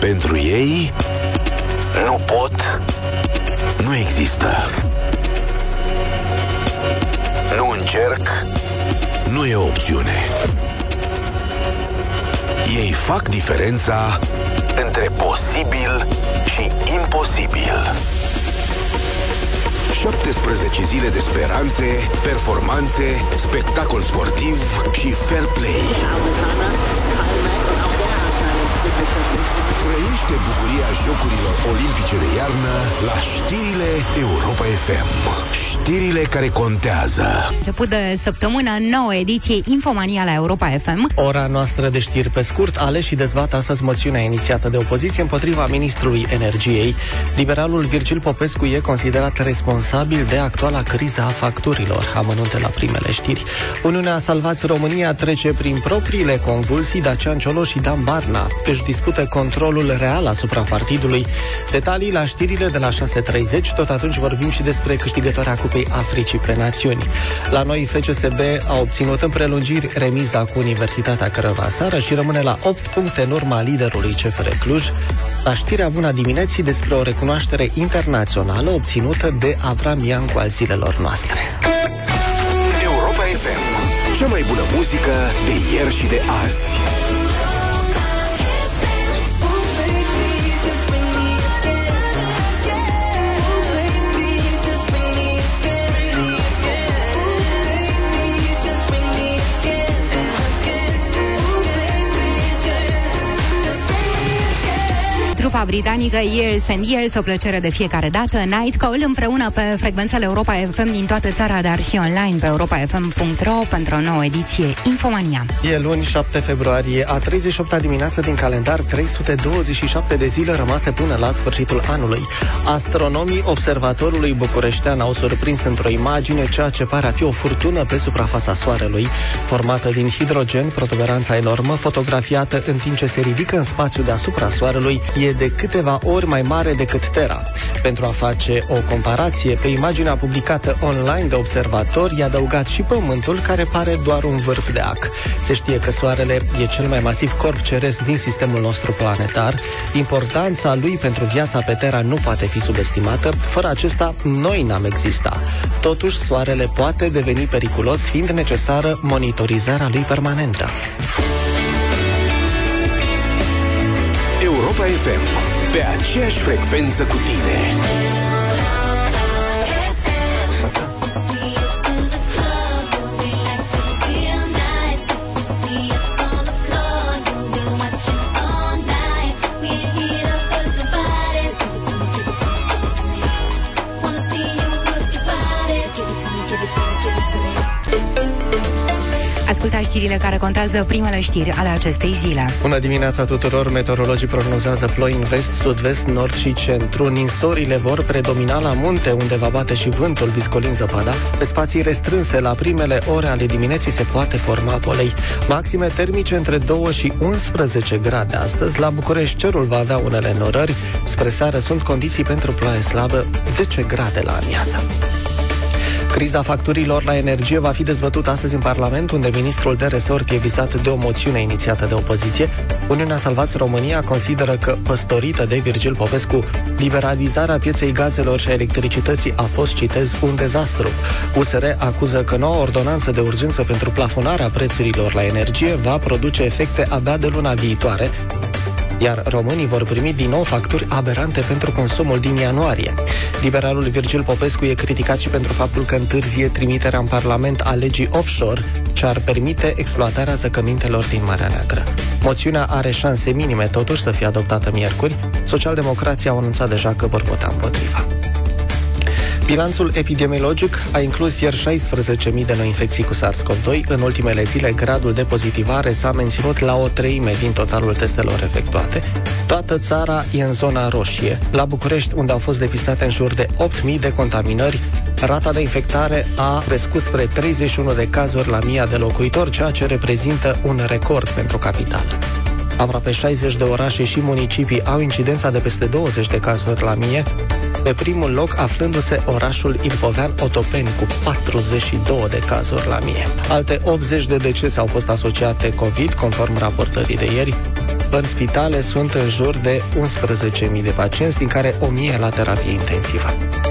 Pentru ei, nu pot, nu există. Nu încerc, nu e o opțiune. Ei fac diferența între posibil și imposibil. 17 zile de speranțe, performanțe, spectacol sportiv și fair play. Trăiește bucuria Jocurilor Olimpice de iarnă la știrile Europa FM. Știrile care contează. Început de săptămână, nouă ediție Infomania la Europa FM. Ora noastră de știri pe scurt. Aleșii dezbat astăzi moțiunea inițiată de opoziție împotriva ministrului energiei. Liberalul Virgil Popescu e considerat responsabil de actuala criza a facturilor. Amănunte la primele știri. Uniunea Salvați România trece prin propriile convulsii. Dacian Ciolo și Dan Barna își dispută controlul real asupra partidului. Detalii la știrile de la 6:30. Tot atunci vorbim și despre câștigătoarea Cupei Africii pe Națiuni. La noi FCSB a obținut în prelungiri remiza cu Universitatea Craiova seară și rămâne la 8 puncte în urma liderului CFR Cluj. La știrea bună dimineții despre o recunoaștere internațională obținută de Avram Iancu al zilelor noastre. Europa FM, cea mai bună muzică de ieri și de azi. Trupa britanică Years and Years, o plăcere de fiecare dată. Night Call împreună pe frecvențele Europa FM din toată țara, dar și online pe europafm.ro pentru o nouă ediție Infomania. E luni, 7 februarie, a 38-a dimineață din calendar, 327 de zile rămase până la sfârșitul anului. Astronomii observatorului bucureștean au surprins într-o imagine ceea ce pare a fi o furtună pe suprafața Soarelui, formată din hidrogen, protuberanța enormă, fotografiată în timp ce se ridică în spațiu deasupra Soarelui, e de câteva ori mai mare decât Terra. Pentru a face o comparație, pe imaginea publicată online de observatori, i-a adăugat și Pământul, care pare doar un vârf de ac. Se știe că Soarele e cel mai masiv corp ceresc din sistemul nostru planetar. Importanța lui pentru viața pe Terra nu poate fi subestimată. Fără acesta, noi n-am exista. Totuși, Soarele poate deveni periculos, fiind necesară monitorizarea lui permanentă. Europa FM, pe aceeași frecvență cu tine. Asculta știrile care contează, primele știri ale acestei zile. Bună dimineața tuturor! Meteorologii prognozează ploi în vest, sud-vest, nord și centru. Ninsorile vor predomina la munte, unde va bate și vântul discolind zăpada. Pe spații restrânse, la primele ore ale dimineții se poate forma polei. Maxime termice între 2 și 11 grade astăzi. La București cerul va avea unele norări. Spre seară sunt condiții pentru ploaie slabă, 10 grade la amiază. Criza facturilor la energie va fi dezbătută astăzi în Parlament, unde ministrul de resort e vizat de o moțiune inițiată de opoziție. Uniunea Salvați România consideră că, păstorită de Virgil Popescu, liberalizarea pieței gazelor și a electricității a fost, citez, un dezastru. USR acuză că noua ordonanță de urgență pentru plafonarea prețurilor la energie va produce efecte abia de luna viitoare, iar românii vor primi din nou facturi aberante pentru consumul din ianuarie. Liberalul Virgil Popescu e criticat și pentru faptul că întârzie trimiterea în Parlament a legii offshore, ce ar permite exploatarea zăcămintelor din Marea Neagră. Moțiunea are șanse minime totuși să fie adoptată miercuri. Socialdemocrații au anunțat deja că vor vota împotriva. Bilanțul epidemiologic a inclus ieri 16.000 de noi infecții cu SARS-CoV-2. În ultimele zile, gradul de pozitivare s-a menținut la o treime din totalul testelor efectuate. Toată țara e în zona roșie. La București, unde au fost depistate în jur de 8.000 de contaminări, rata de infectare a crescut spre 31 de cazuri la 1.000 de locuitori, ceea ce reprezintă un record pentru capitală. Aproape 60 de orașe și municipii au incidența de peste 20 de cazuri la 1.000, pe primul loc aflându-se orașul Ilfovean-Otopeni cu 42 de cazuri la 1.000. Alte 80 de decese au fost asociate COVID, conform raportării de ieri. În spitale sunt în jur de 11.000 de pacienți, din care 1.000 la terapie intensivă.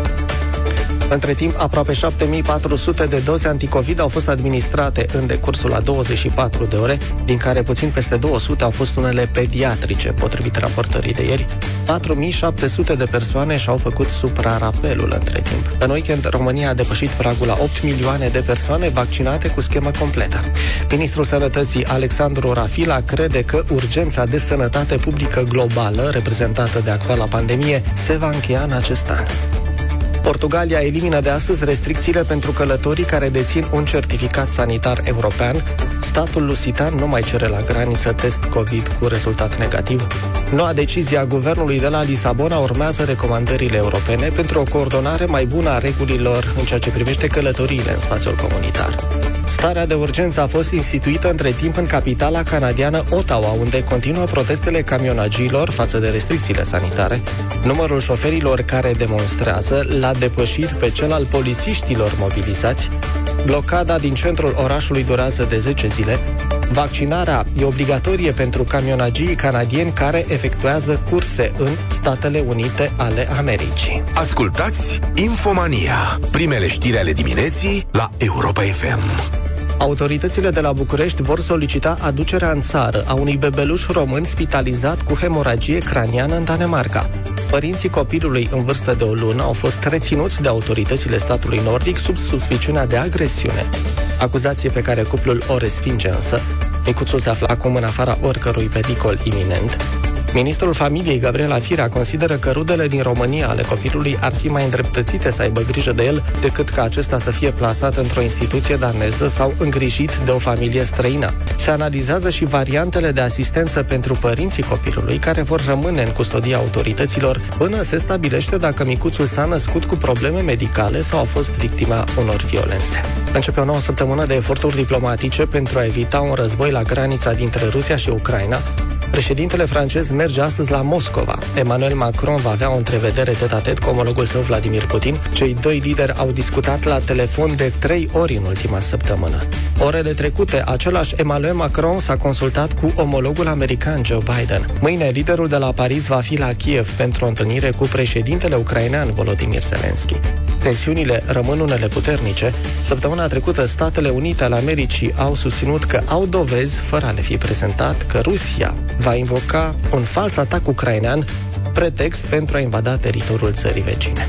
Între timp, aproape 7.400 de doze anticovid au fost administrate în decursul a 24 de ore, din care puțin peste 200 au fost unele pediatrice, potrivit raportării de ieri. 4.700 de persoane și-au făcut suprarapelul între timp. În weekend, România a depășit pragul la 8 milioane de persoane vaccinate cu schemă completă. Ministrul Sănătății, Alexandru Rafila, crede că urgența de sănătate publică globală, reprezentată de actuala pandemie, se va încheia în acest an. Portugalia elimină de astăzi restricțiile pentru călătorii care dețin un certificat sanitar european. Statul lusitan nu mai cere la graniță test COVID cu rezultat negativ. Noua decizie a guvernului de la Lisabona urmează recomandările europene pentru o coordonare mai bună a regulilor în ceea ce privește călătoriile în spațiul comunitar. Starea de urgență a fost instituită între timp în capitala canadiană Ottawa, unde continuă protestele camionagiilor față de restricțiile sanitare. Numărul șoferilor care demonstrează l-a depășit pe cel al polițiștilor mobilizați. Blocada din centrul orașului durează de 10 zile. Vaccinarea e obligatorie pentru camionagii canadieni care efectuează curse în Statele Unite ale Americii. Ascultați Infomania, primele știri ale dimineții la Europa FM. Autoritățile de la București vor solicita aducerea în țară a unui bebeluș român spitalizat cu hemoragie craniană în Danemarca. Părinții copilului în vârstă de o lună au fost reținuți de autoritățile statului nordic sub suspiciunea de agresiune. Acuzație pe care cuplul o respinge însă. Micuțul se află acum în afara oricărui pericol iminent. Ministrul Familiei, Gabriela Firea, consideră că rudele din România ale copilului ar fi mai îndreptățite să aibă grijă de el decât ca acesta să fie plasat într-o instituție daneză sau îngrijit de o familie străină. Se analizează și variantele de asistență pentru părinții copilului care vor rămâne în custodia autorităților până se stabilește dacă micuțul s-a născut cu probleme medicale sau a fost victima unor violențe. Începe o nouă săptămână de eforturi diplomatice pentru a evita un război la granița dintre Rusia și Ucraina. Președintele francez merge astăzi la Moscova. Emmanuel Macron va avea o întrevedere tet-a-tet cu omologul său Vladimir Putin. Cei doi lideri au discutat la telefon de 3 ori în ultima săptămână. Orele trecute, același Emmanuel Macron s-a consultat cu omologul american Joe Biden. Mâine, liderul de la Paris va fi la Kiev pentru o întâlnire cu președintele ucrainean Volodymyr Zelensky. Tensiunile rămân unele puternice. Săptămâna trecută, Statele Unite ale Americii au susținut că au dovezi, fără a le fi prezentat, că Rusia va invoca un fals atac ucrainean, pretext pentru a invada teritoriul țării vecine.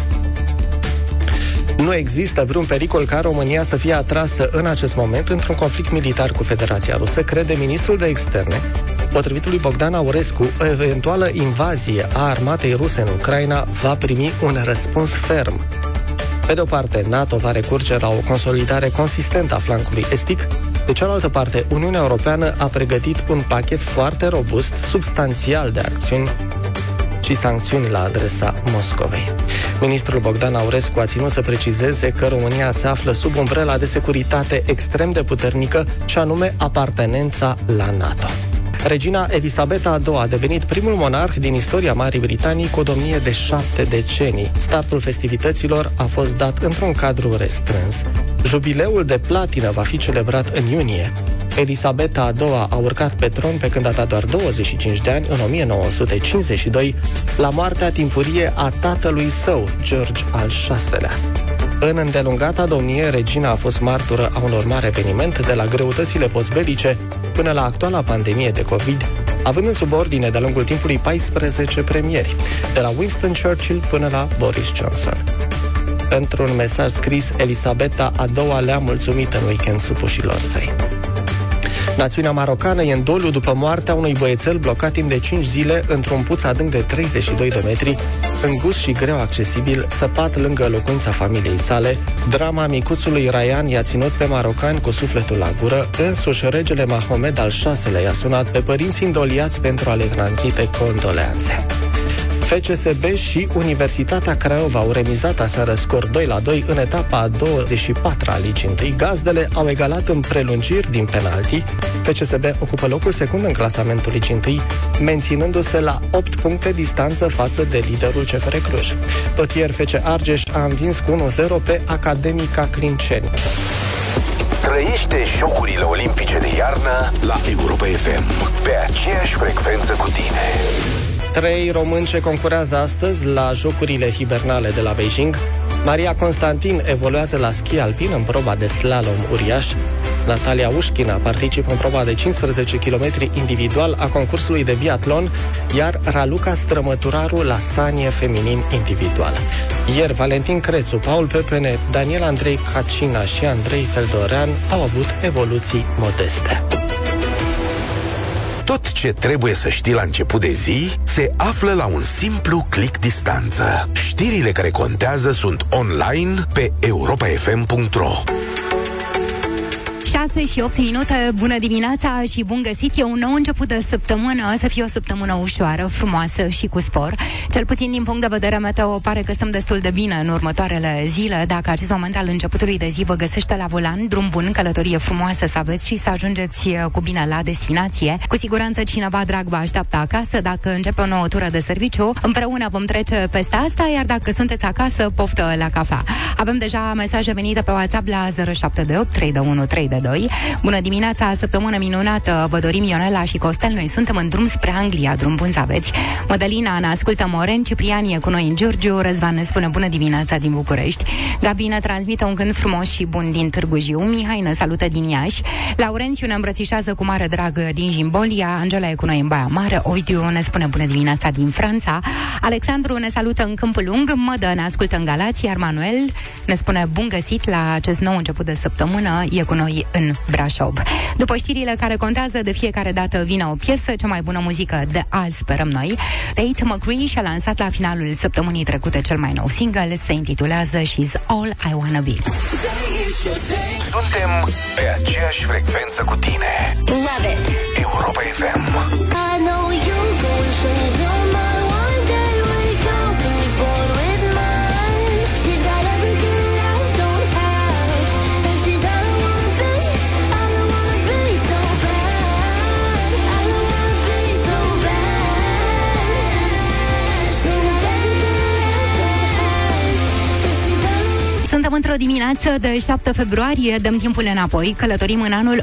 Nu există vreun pericol ca România să fie atrasă în acest moment într-un conflict militar cu Federația Rusă, crede ministrul de externe. Potrivit lui Bogdan Aurescu, o eventuală invazie a armatei ruse în Ucraina va primi un răspuns ferm. Pe de o parte, NATO va recurge la o consolidare consistentă a flancului estic. De cealaltă parte, Uniunea Europeană a pregătit un pachet foarte robust, substanțial de acțiuni și sancțiuni la adresa Moscovei. Ministrul Bogdan Aurescu a ținut să precizeze că România se află sub umbrela de securitate extrem de puternică, și anume apartenența la NATO. Regina Elisabeta II a devenit primul monarh din istoria Marii Britanii cu o domnie de 7 decenii. Startul festivităților a fost dat într-un cadru restrâns. Jubileul de platină va fi celebrat în iunie. Elisabeta II a urcat pe tron pe când avea doar 25 de ani, în 1952, la moartea timpurie a tatălui său, George al VI-lea. În îndelungata domnie, regina a fost martură a unor mari evenimente, de la greutățile postbelice până la actuala pandemie de COVID, având în subordine de-a lungul timpului 14 premieri, de la Winston Churchill până la Boris Johnson. Într-un mesaj scris, Elisabeta a II le-a mulțumit în weekend supușilor săi. Națiunea marocană e în doliu după moartea unui băiețel blocat timp de 5 zile într-un puț adânc de 32 de metri, îngust și greu accesibil, săpat lângă locuința familiei sale. Drama micuțului Ryan i-a ținut pe marocani cu sufletul la gură. Însuși regele Mahomed al VI-lea i-a sunat pe părinți îndoliați pentru a le transmite condoleanțe. FCSB și Universitatea Craiova au remizat aseară scor 2-2 în etapa a 24-a Ligii 1. Gazdele au egalat în prelungiri din penalti. FCSB ocupă locul secund în clasamentul Ligii 1, menținându-se la 8 puncte distanță față de liderul CFR Cluj. Tot ieri FC Argeș a învins cu 1-0 pe Academica Clinceni. Trăiește jocurile olimpice de iarnă la Europa FM, pe aceeași frecvență cu tine. 3 români ce concurează astăzi la Jocurile Hibernale de la Beijing. Maria Constantin evoluează la schi alpin în proba de slalom uriaș. Natalia Ușchina participă în proba de 15 km individual a concursului de biatlon, iar Raluca Strămăturaru la sanie feminin individual. Ieri, Valentin Crețu, Paul Pepene, Daniel Andrei Cacina și Andrei Feldorean au avut evoluții modeste. Tot ce trebuie să știi la început de zi se află la un simplu click distanță. Știrile care contează sunt online pe europafm.ro. 6 și 8 minute, bună dimineața și bun găsit. E un nou început de săptămână, să fie o săptămână ușoară, frumoasă și cu spor. Cel puțin din punct de vedere meteo, pare că stăm destul de bine în următoarele zile. Dacă acest moment al începutului de zi vă găsește la volan, drum bun, călătorie frumoasă să aveți și să ajungeți cu bine la destinație. Cu siguranță cineva drag vă așteaptă acasă. Dacă începe o nouă tură de serviciu, împreună vom trece peste asta, iar dacă sunteți acasă, poftă la cafea. Avem deja mesaje venite pe WhatsApp la 0728 321 322. Bună dimineața, săptămână minunată, vă dorim Ionela și Costel, noi suntem în drum spre Anglia, drum bun să aveți. Mădălina ne ascultă Moren, Ciprian e cu noi în Giurgiu, Răzvan ne spune bună dimineața din București, Gabi ne transmite un gând frumos și bun din Târgu Jiu, Mihai ne salută din Iași, Laurențiu ne îmbrățișează cu mare drag din Jimbolia, Angela e cu noi în Baia Mare, Ovidiu ne spune bună dimineața din Franța, Alexandru ne salută în Câmpul Lung, Mădă ne ascultă în Galați, iar Manuel ne spune bun găsit la acest nou început de săptămână, e cu noi în Brașov. După știrile care contează, de fiecare dată vine o piesă, cea mai bună muzică de azi, sperăm noi. Tate McCree și-a lansat la finalul săptămânii trecute cel mai nou single, se intitulează She's All I Wanna Be. Suntem pe aceeași frecvență cu tine. Love it. Europa FM. I know you gon' change your mind one day. Wake up and be born with mine. She's got everything that I don't have, and she's all I wanna be. All I wanna be so bad. All I wanna be so bad. She's got everything that I don't have, and she's all I wanna be. Suntem într-o dimineață de 7 februarie, dăm timpul înapoi, călătorim în anul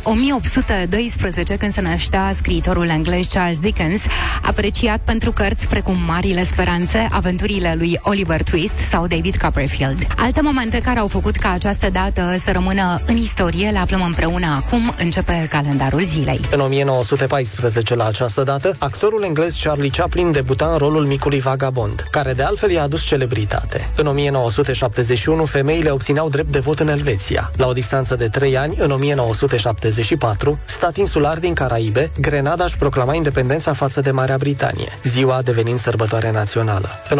1812, când se năștea scriitorul englez Charles Dickens, apreciat pentru cărți precum Marile Speranțe, Aventurile lui Oliver Twist sau David Copperfield. Alte momente care au făcut ca această dată să rămână în istorie le aflăm împreună acum, începe calendarul zilei. În 1914, la această dată, actorul englez Charlie Chaplin debuta în rolul micului vagabond, care de altfel i-a adus celebritate. În 1971, femeile obțineau drept de vot în Elveția. La o distanță de 3 ani, în 1974, stat insular din Caraibe, Grenada își proclama independența față de Marea Britanie, ziua devenind sărbătoare națională. În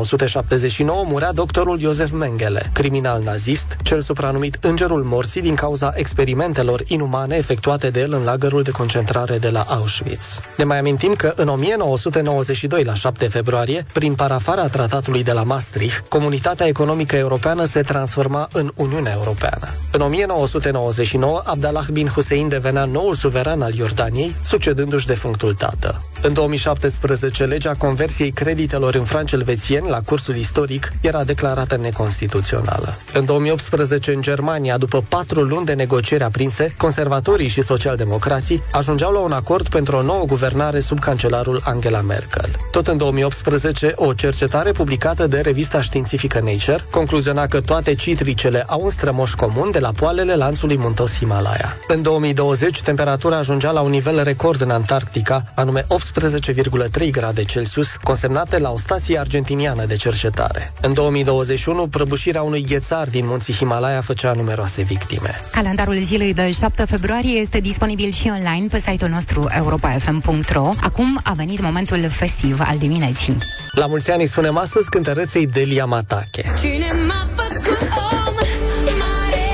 1979 murea doctorul Josef Mengele, criminal nazist, cel supranumit Îngerul Morții din cauza experimentelor inumane efectuate de el în lagărul de concentrare de la Auschwitz. Ne mai amintim că în 1992, la 7 februarie, prin parafarea tratatului de la Maastricht, Comunitatea Economică Europeană se transforma în Uniunea Europeană. În 1999, Abdallah bin Hussein devenea noul suveran al Iordaniei, succedându-și defunctul tată. În 2017, legea conversiei creditelor în franci elvețieni la cursul istoric era declarată neconstituțională. În 2018, în Germania, după 4 luni de negocieri aprinse, conservatorii și socialdemocrații ajungeau la un acord pentru o nouă guvernare sub cancelarul Angela Merkel. Tot în 2018, o cercetare publicată de revista științifică Nature concluziona că toate citricele au un strămoș comun de la poalele lanțului muntos Himalaya. În 2020, temperatura ajungea la un nivel record în Antarctica, anume 18,3 grade Celsius, consemnate la o stație argentiniană de cercetare. În 2021, prăbușirea unui ghețar din munții Himalaya făcea numeroase victime. Calendarul zilei de 7 februarie este disponibil și online pe site-ul nostru europafm.ro. Acum a venit momentul festiv al dimineții. La mulți ani îi spunem astăzi cântăreței Delia Matache. Cine m-a făcut om mare?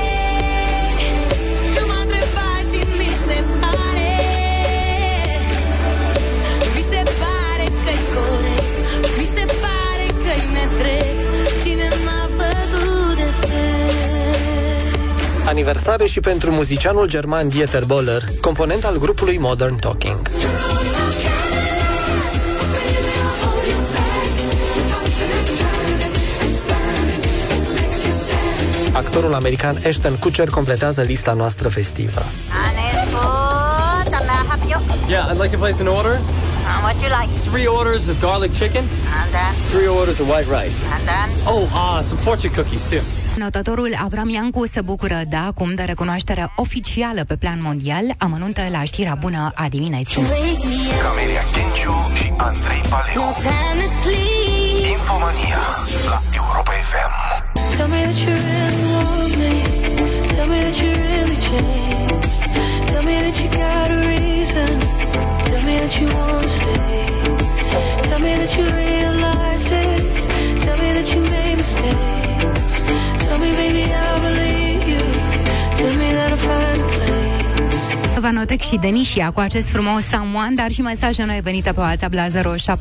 Nu m-a întrebat și mi se pare. Mi se pare că-i corect, mi se pare că-i nedrept. Cine m-a făcut defect? Aniversare și pentru muzicianul german Dieter Bohler, component al grupului Modern Talking. Actorul bătrânul american Ashton Kutcher completează lista noastră festivă. Yeah, I'd like to place an order. What do you like? 3 orders of garlic chicken. And then? 3 orders of white rice. And then? Oh, some fortune cookies too. Notătorul Avram Iancu se bucură de acum de recunoaștere oficială pe plan mondial. Amănuntă la știrea bună a dimineții. Camelia Kenciu și Andrei Paleu. Infomania la Europa FM. Tell me that you really want me. Tell me that you really changed. Tell me that you got a reason. Tell me that you wanna stay. Tell me that you realize it. Tell me that you made mistakes. Tell me, baby, I believe you. Tell me that I'll find a place. Vanotec și Denisia cu acest frumos Someone, dar și mesaje noi venite pe WhatsApp la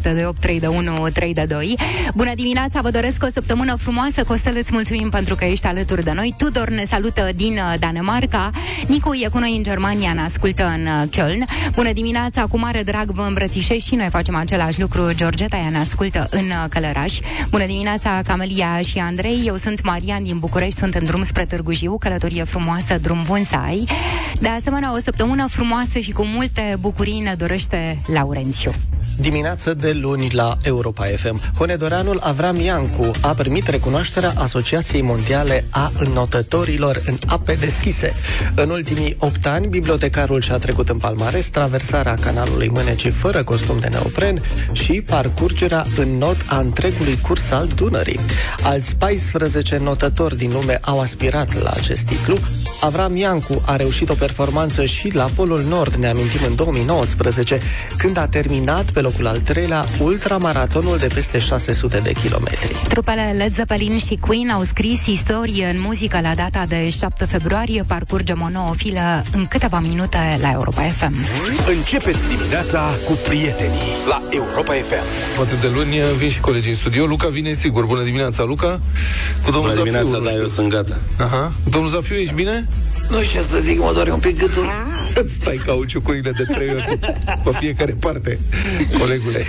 07283132. Bună dimineața, vă doresc o săptămână frumoasă. Costel, îți mulțumim pentru că ești alături de noi. Tudor ne salută din Danemarca. Nicu e cu noi în Germania, ne ascultă în Köln. Bună dimineața, cu mare drag vă îmbrățișez și noi facem același lucru. Georgeta, ea ne ascultă în Călăraș. Bună dimineața, Camelia și Andrei. Eu sunt Marian din București, sunt în drum spre Târgu Jiu. Călătorie frumoasă, drum bun să ai. De asemenea, o săptămână frumoasă și cu multe bucurii ne dorește Laurențiu. Dimineață de luni la Europa FM. Honedoreanul Avram Iancu a primit recunoașterea Asociației Mondiale a Înnotătorilor în ape deschise. În ultimii 8 ani, bibliotecarul și-a trecut în palmares traversarea canalului Mânecii fără costum de neopren și parcurgerea în not a întregului curs al Dunării. Alți 14 notători din lume au aspirat la acest titlu. Avram Iancu a reușit o performanță și la Polul Nord, ne amintim, în 2019, când a terminat pe locul al 3-lea ultramaratonul de peste 600 de kilometri. Trupele Led Zeppelin și Queen au scris istorie în muzică la data de 7 februarie. Parcurgem o nouă filă în câteva minute la Europa FM. Începeți dimineața cu prietenii la Europa FM. Poate de luni vin și colegii în studio. Luca vine sigur. Bună dimineața, Luca. Cu domnul Bună dimineața, Zafiu, da, eu sunt gata. Aha. Domnul Zafiu, ești bine? Nu știu ce să zic, mă doare un pic gâtul. Îți stai cauciucurile de 3 ori pe fiecare parte, colegule.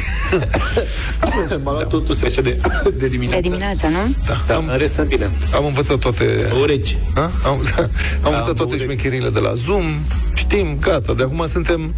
M-a luat totul se de dimineața. De dimineața, nu? Da. În rest sunt bine. Am învățat toate... Urechi. Am învățat toate șmecherile de la Zoom. Știm, gata, de acum suntem...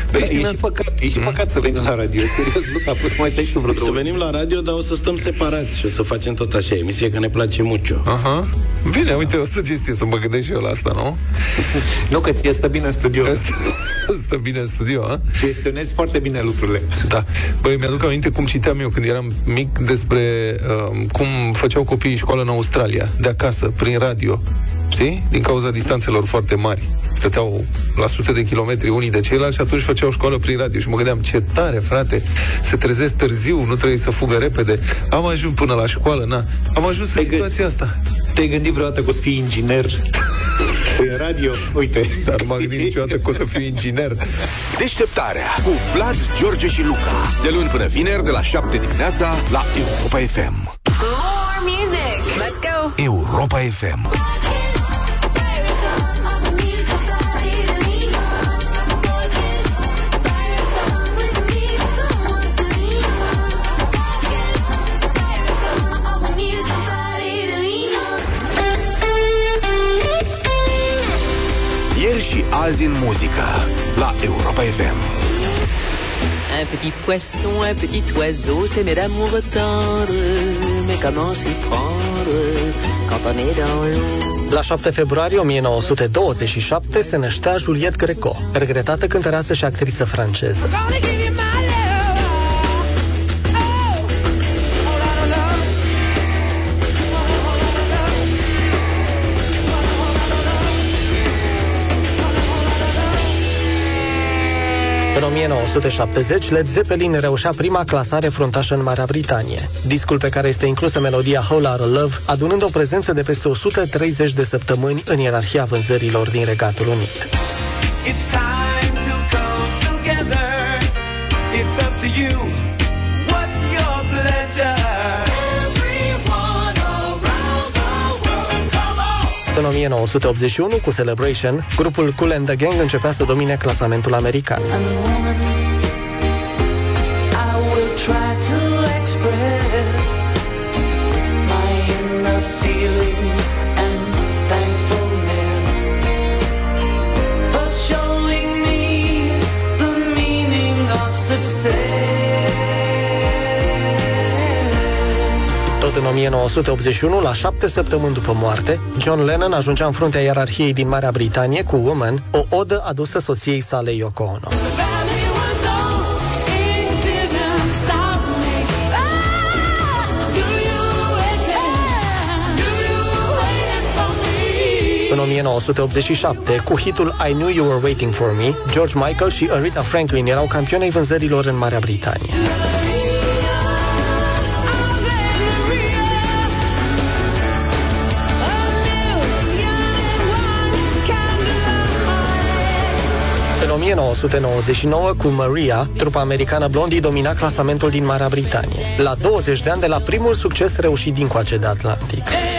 E și păcat să venim la radio. Serios, Luca, a pus mai stai tu vreo 2 ori. Să venim la radio, dar o să stăm separați și o să facem tot așa emisie, că ne place mult. Aha. Bine, uite, o sugestie să mă gândesc și eu la asta, nu? Nu, că ție stă bine în studio. Stă bine în studio, a? Gestionezi foarte bine lucrurile. Da. Băi, mi-aduc aminte cum citeam eu când eram mic despre cum făceau copiii școală în Australia, de acasă, prin radio. Știi? Din cauza distanțelor foarte mari. Stăteau la sute de kilometri unii de ceilalți și atunci făceau școală prin radio. Și mă gândeam, ce tare, frate, se trezesc târziu, nu trebuie să fugă repede. Am ajuns până la școală, am ajuns în situația asta. Te-ai gândit vreodată că o să fii inginer prin radio? Uite. Dar nu m-am gândit niciodată că o să fiu inginer. Deșteptarea cu Vlad, George și Luca. De luni până vineri, de la 7 dimineața la Europa FM. More music. Let's go. Europa FM. Ieri și azi în muzică la Europa FM. Un petit poisson, un petit oiseau, s'aimer d'amour tendre, mais comment s'y prendre quand on est dans l'eau? La 7 februarie 1927 se năștea Juliette Greco, regretată cântăreață și actriță franceză. În 1970, Led Zeppelin reușea prima clasare fruntașă în Marea Britanie. Discul pe care este inclusă melodia Whole Lotta Love, adunând o prezență de peste 130 de săptămâni în ierarhia vânzărilor din Regatul Unit. În 1981, cu Celebration, grupul Kool and the Gang începea să domine clasamentul american. Tot în 1981, la 7 săptămâni după moarte, John Lennon ajungea în fruntea ierarhiei din Marea Britanie cu Woman, o odă adusă soției sale Yoko Ono. În 1987, cu hitul I Knew You Were Waiting For Me, George Michael și Aretha Franklin erau campionii vânzărilor în Marea Britanie. În 1999, cu Maria, trupa americană Blondie domina clasamentul din Marea Britanie, la 20 de ani de la primul succes reușit dincoace de Atlantic.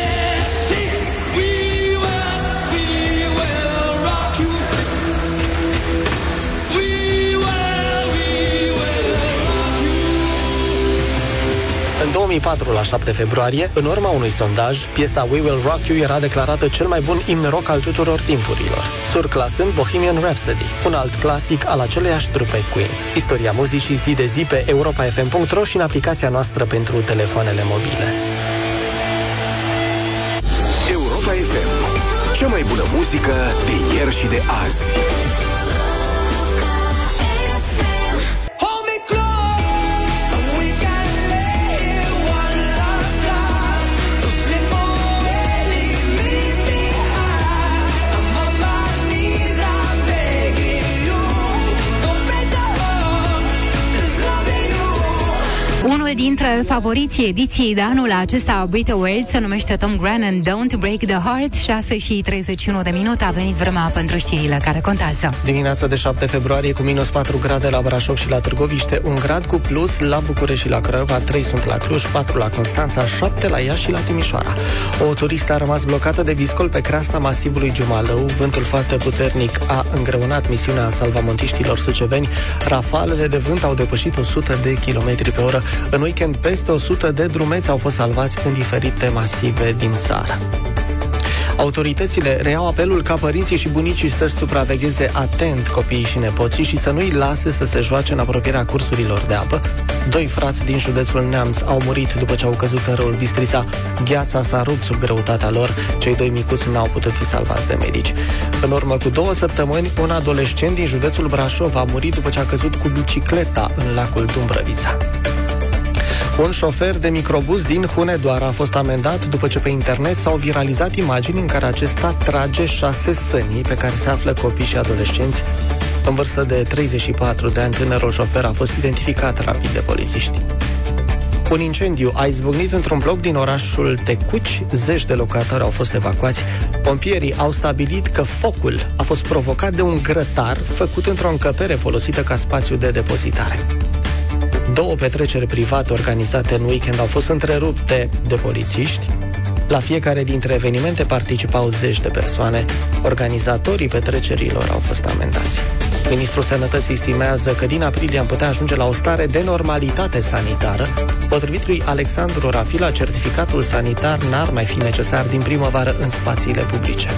În 2004, la 7 februarie, în urma unui sondaj, piesa We Will Rock You era declarată cel mai bun imn rock al tuturor timpurilor, surclasând Bohemian Rhapsody, un alt clasic al aceleiași trupe Queen. Istoria muzicii zi de zi pe europafm.ro și în aplicația noastră pentru telefoanele mobile. Europa FM, cea mai bună muzică de ieri și de azi. Unul dintre favoriții ediției de anul acesta a Brit Awards se numește Tom Grennan, Don't Break the Heart. 6 și 31 de minute a venit vremea pentru știrile care contează. Dimineața de 7 februarie cu minus 4 grade la Brașov și la Târgoviște, 1 grad cu plus la București și la Craiova, 3 sunt la Cluj, 4 la Constanța, 7 la Iași și la Timișoara. O turistă a rămas blocată de viscol pe creasta masivului Giumalău. Vântul foarte puternic a îngreunat misiunea salvamontiștilor suceveni. Rafalele de vânt au depășit 100 de km pe oră. În weekend, peste 100 de drumeți au fost salvați în diferite masive din țară. Autoritățile reiau apelul ca părinții și bunicii să supravegheze atent copiii și nepoții și să nu-i lase să se joace în apropierea cursurilor de apă. 2 frați din județul Neamț au murit după ce au căzut în râul Bistrița. Gheața s-a rupt sub greutatea lor. Cei 2 micuți n-au putut fi salvați de medici. În urmă cu 2 săptămâni, un adolescent din județul Brașov a murit după ce a căzut cu bicicleta în lacul Dumbrăvița. Un șofer de microbuz din Hunedoara a fost amendat după ce pe internet s-au viralizat imagini în care acesta trage 6 sănii pe care se află copii și adolescenți. În vârstă de 34 de ani, tânărul șofer a fost identificat rapid de polițiști. Un incendiu a izbucnit într-un bloc din orașul Tecuci, 10 de locatori au fost evacuați. Pompierii au stabilit că focul a fost provocat de un grătar făcut într-o încăpere folosită ca spațiu de depozitare. 2 petreceri private organizate în weekend au fost întrerupte de polițiști. La fiecare dintre evenimente participau 10 de persoane. Organizatorii petrecerilor au fost amendați. Ministrul Sănătății estimează că din aprilie am putea ajunge la o stare de normalitate sanitară. Potrivit lui Alexandru Rafila, certificatul sanitar n-ar mai fi necesar din primăvară în spațiile publice.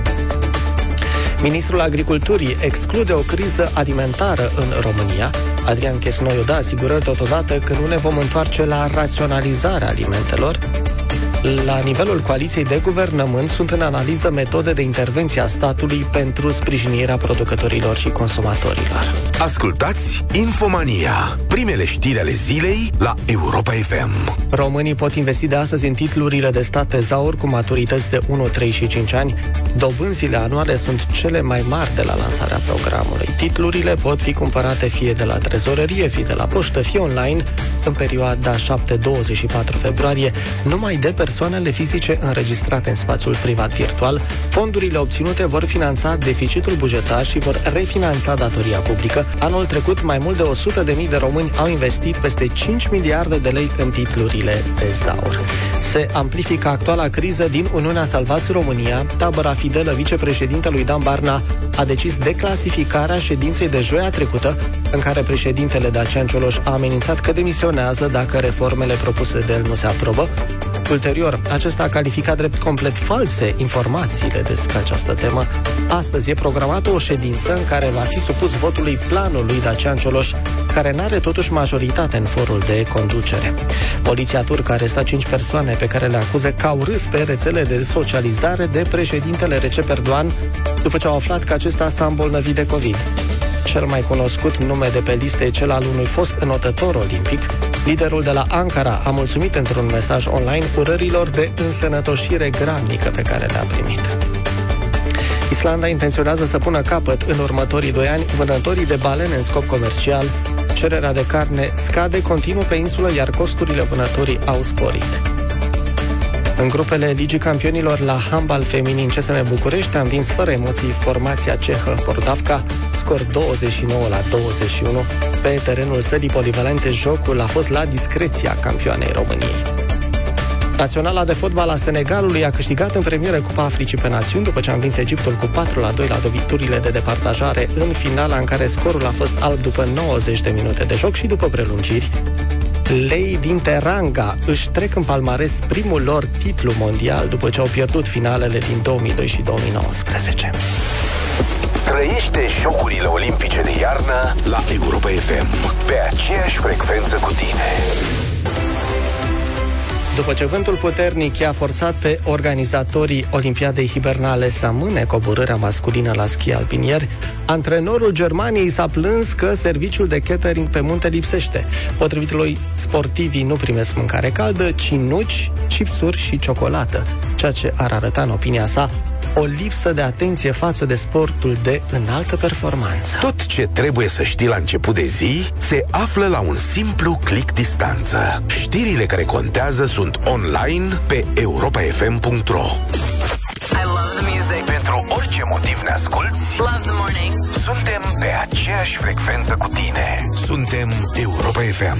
Ministrul Agriculturii exclude o criză alimentară în România. Adrian Chesnoiu dă asigurări totodată că nu ne vom întoarce la raționalizarea alimentelor. La nivelul coaliției de guvernământ sunt în analiză metode de intervenție a statului pentru sprijinirea producătorilor și consumatorilor. Ascultați Infomania, primele știri ale zilei la Europa FM. Românii pot investi de astăzi în titlurile de stat tezaur cu maturități de 1, 3 și 5 ani. Dobânzile anuale sunt cele mai mari de la lansarea programului. Titlurile pot fi cumpărate fie de la trezorerie, fie de la poștă, fie online în perioada 7-24 februarie, numai de persoanele fizice înregistrate în spațiul privat virtual. Fondurile obținute vor finanța deficitul bugetar și vor refinanța datoria publică. Anul trecut, mai mult de 100.000 de români au investit peste 5 miliarde de lei în titlurile tezaur. Se amplifică actuala criză din Uniunea Salvați România. Tabăra fidelă vicepreședintelui Dan Barna a decis declasificarea ședinței de joia trecută, în care președintele Dacian Cioloș a amenințat că demisionează dacă reformele propuse de el nu se aprobă. Ulterior, acesta a calificat drept complet false informațiile despre această temă. Astăzi e programată o ședință în care va fi supus votului planul lui Dacian Cioloș, care n-are totuși majoritate în forul de conducere. Poliția turcă a arestat 5 persoane pe care le acuză că au râs pe rețele de socializare de președintele Recep Erdogan după ce au aflat că acesta s-a îmbolnăvit de COVID. Cel mai cunoscut nume de pe listă e cel al unui fost înotător olimpic. Liderul de la Ankara a mulțumit într-un mesaj online urărilor de însănătoșire grabnică pe care le-a primit. Islanda intenționează să pună capăt în următorii 2 ani vânătorii de balene în scop comercial. Cererea de carne scade continuu pe insulă, iar costurile vânătorii au sporit. În grupele Ligii Campionilor la handbal feminin CSM București a învins fără emoții formația cehă Pordavka, scor 29-21. Pe terenul sălii polivalente, jocul a fost la discreția campioanei României. Naționala de fotbal a Senegalului a câștigat în premieră Cupa Africii pe Națiuni după ce a învins Egiptul cu 4-2 la loviturile de departajare în finala în care scorul a fost alb după 90 de minute de joc și după prelungiri. Lei din Teranga își trec în palmares primul lor titlu mondial după ce au pierdut finalele din 2002 și 2019. Trăiește jocurile olimpice de iarnă la Europa FM, pe aceeași frecvență cu tine. După ce vântul puternic i-a forțat pe organizatorii Olimpiadei Hibernale să amâne coborârea masculină la schi alpinieri, antrenorul Germaniei s-a plâns că serviciul de catering pe munte lipsește. Potrivit lui, sportivii nu primesc mâncare caldă, ci nuci, chipsuri și ciocolată, ceea ce ar arăta, în opinia sa, o lipsă de atenție față de sportul de înaltă performanță. Tot ce trebuie să știi la început de zi se află la un simplu click distanță. Știrile care contează sunt online pe europafm.ro. Pentru orice motiv ne asculți, Love the mornings. suntem pe aceeași frecvență cu tine. Suntem Europa FM.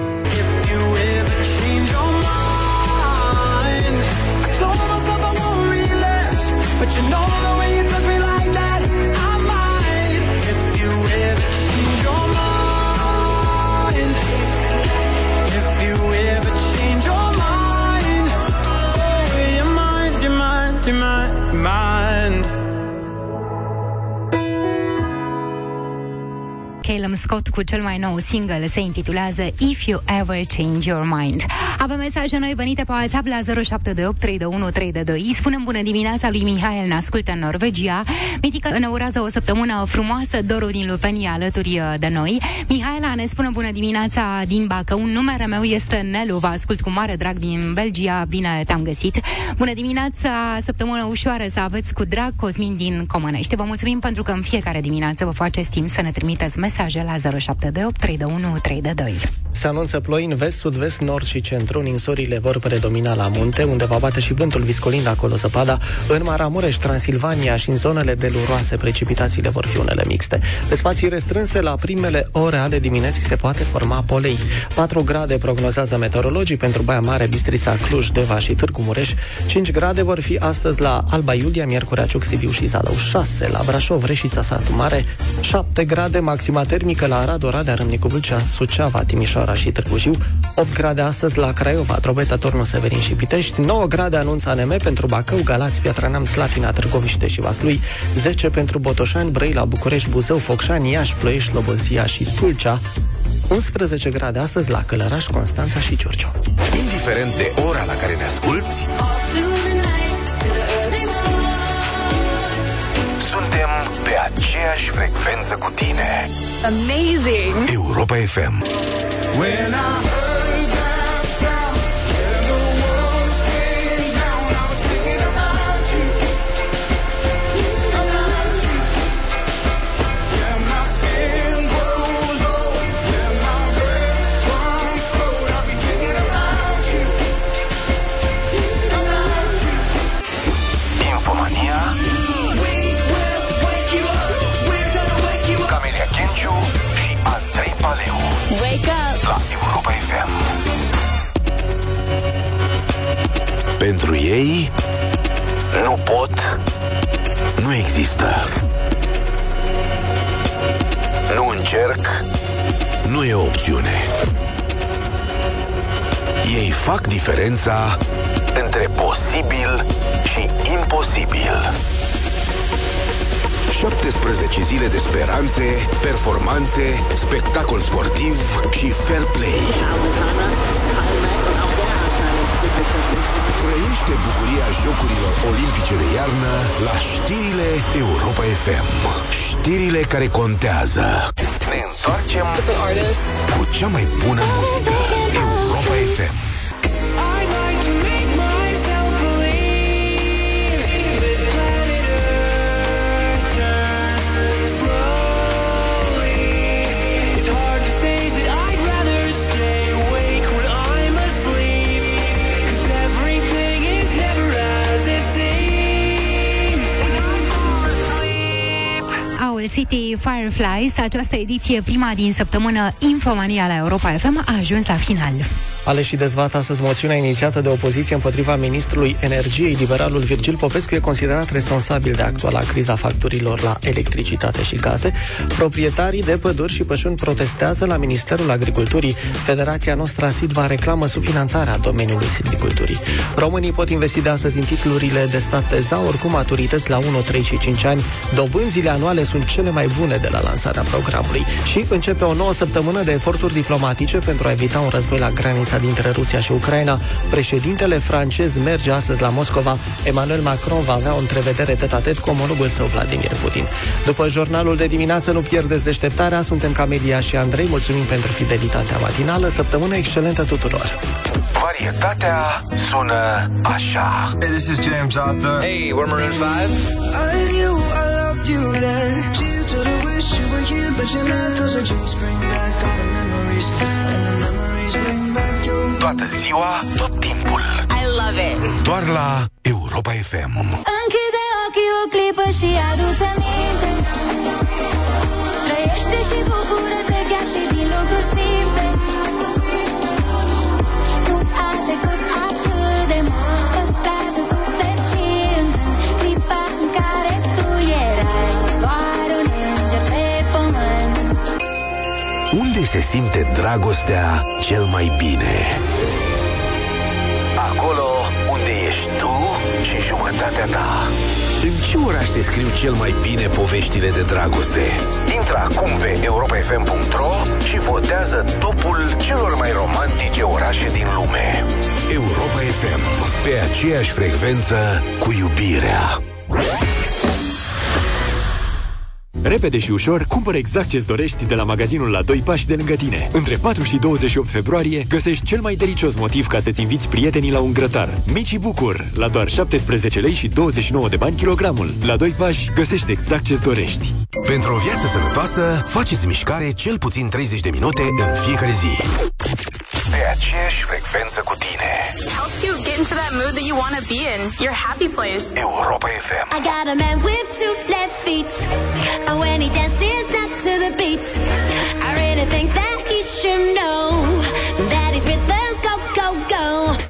But you know the way you touch me like that, I might. If you ever change your mind, if you ever change your mind, your mind, your mind, your mind, your mind. Calum Scott cu cel mai nou single se intitulează If You Ever Change Your Mind. Avem mesaje noi venite pe WhatsApp la 0728 321 322. Spunem bună dimineața lui Mihail, ne ascultă în Norvegia. Mitică ne urează o săptămână frumoasă, Doru din Lupeni alături de noi. Mihaela ne spune bună dimineața din Bacău. Numele meu este Nelu, vă ascult cu mare drag din Belgia. Bine te-am găsit. Bună dimineața, săptămână ușoară să aveți cu drag, Cosmin din Comănești. Vă mulțumim pentru că în fiecare dimineață vă faceți timp să ne trimiteți mesaje la 0728 321 322. Se anunță ploi în vest, sud-vest, nord și centru. Ninsorile vor predomina la munte, unde va bate și vântul viscolind acolo zăpada. În Maramureș, Transilvania și în zonele deluroase, precipitațiile vor fi unele mixte. Pe spații restrânse, la primele ore ale dimineții se poate forma polei. 4 grade prognozează meteorologii pentru Baia Mare, Bistrița, Cluj, Deva și Târgu Mureș. 5 grade vor fi astăzi la Alba Iulia, Miercurea, Ciuc, Sibiu și Zalău. 6 la Brașov, Reșița, Satu Mare. 7 grade maxima termică la Arad, Oradea, Râmnicu Vâlcea, Suceava, Timișoara și Târgu Jiu. 8 grade astăzi la Craiova, Drobeta, Tornu, Severin și Pitești. 9 grade anunță ANM pentru Bacău, Galați, Piatra Neamț, Slatina, Târgoviște și Vaslui. 10 pentru Botoșani, Brăila, București, Buzău, Focșani, Iași, Ploiești, Slobozia și Tulcea. 11 grade astăzi la Călăraș, Constanța și Giurgiu. Indiferent de ora la care ne asculți, suntem pe aceeași frecvență cu tine. Amazing! Europa FM. When I heard that sound, when the walls came down, I was thinking about you, about you. Yeah, my skin grows old, yeah, my breath runs cold. I'll be thinking about you, about you. Infomania. We will wake you up. We're gonna wake you up. Camelia Ghenciu și Andrei Paleu. Wake up! La Europa FM. Pentru ei nu pot, nu există. Nu încerc, nu e o opțiune. Ei fac diferența între posibil și imposibil. 17 zile de speranțe, performanțe, spectacol sportiv și fair play. Trăiește bucuria Jocurilor Olimpice de iarnă la știrile Europa FM. Știrile care contează. Ne întoarcem cu cea mai bună muzică. Europa FM. City Fireflies, această ediție, prima din săptămână Infomania la Europa FM, a ajuns la final. Aleșii dezbat astăzi moțiunea inițiată de opoziție împotriva ministrului energiei. Liberalul Virgil Popescu e considerat responsabil de actuala criza facturilor la electricitate și gaze. Proprietarii de păduri și pășuni protestează la Ministerul Agriculturii. Federația Nostra Silva reclamă subfinanțarea domeniului silviculturii. Românii pot investi de astăzi în titlurile de stat tezaur cu maturități la 1, 3 și 5 ani. Dobânzile anuale sunt cele mai bune de la lansarea programului. Și începe o nouă săptămână de eforturi diplomatice pentru a evita un război la granița dintre Rusia și Ucraina. Președintele francez merge astăzi la Moscova. Emmanuel Macron va avea o întrevedere tet-a-tet cu omologul său Vladimir Putin. După jurnalul de dimineață, nu pierdeți deșteptarea. Suntem Camelia și Andrei. Mulțumim pentru fidelitatea matinală. Săptămână excelentă tuturor. Varietatea sună așa. Hey, this is James Arthur. Hey, we're Maroon 5. I knew I loved you then. Cheers to the wish you were here, but you're not. 'Cause the drinks bring back all the memories, and the memories bring back your. Toată ziua, tot timpul. I love it. Doar la Europa FM. Închide ochii o clipă și adu-ți aminte. Trăiește și bucură-te chiar și din lucruri simple. Nu a trecut atât de mult, păstrează suflet și în gând clipa în care tu erai doar un înger pe pământ. Unde se simte dragostea cel mai bine? Acolo unde ești tu și jumătatea ta. În ce oraș se scriu cel mai bine poveștile de dragoste? Intră acum pe europafm.ro și votează topul celor mai romantice orașe din lume. Europa FM, pe aceeași frecvență cu iubirea. Repede și ușor, cumpără exact ce-ți dorești de la magazinul la 2 pași de lângă tine. Între 4 și 28 februarie găsești cel mai delicios motiv ca să-ți inviți prietenii la un grătar. Mici Bucur, la doar 17 lei și 29 de bani kilogramul. La 2 pași găsești exact ce-ți dorești. Pentru o viață sănătoasă, faceți mișcare cel puțin 30 de minute în fiecare zi. Pe aceeași frecvență cu tine. Helps you get into that mood that you want to be in. Your happy place. Europa FM. I got a man with 2 left feet.